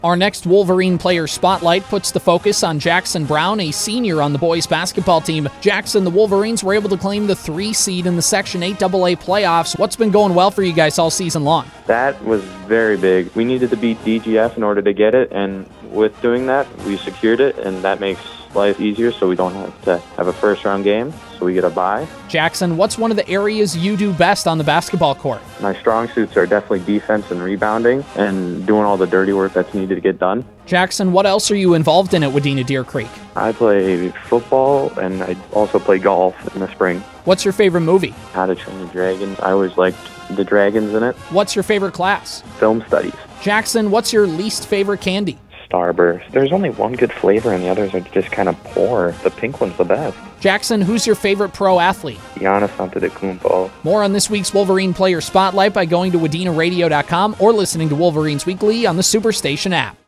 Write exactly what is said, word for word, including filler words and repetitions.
Our next Wolverine player spotlight puts the focus on Jackson Brown, a senior on the boys basketball team. Jackson, the Wolverines were able to claim the three seed in the Section eight double A playoffs. What's been going well for you guys all season long? That was very big. We needed to beat D G F in order to get it, and with doing that, we secured it, and that makes life easier so we don't have to have a first-round game, so we get a bye. Jackson, what's one of the areas you do best on the basketball court? My strong suits are definitely defense and rebounding and doing all the dirty work that's needed to get done. Jackson, what else are you involved in at Wadena Deer Creek? I play football, and I also play golf in the spring. What's your favorite movie? How to Train Your Dragon. I always liked the dragons in it. What's your favorite class? Film studies. Jackson, what's your least favorite candy? Starburst. There's only one good flavor, and the others are just kind of poor. The pink one's the best. Jackson, who's your favorite pro athlete? Giannis Antetokounmpo. More on this week's Wolverine Player Spotlight by going to Wadena Radio dot com or listening to Wolverines Weekly on the Superstation app.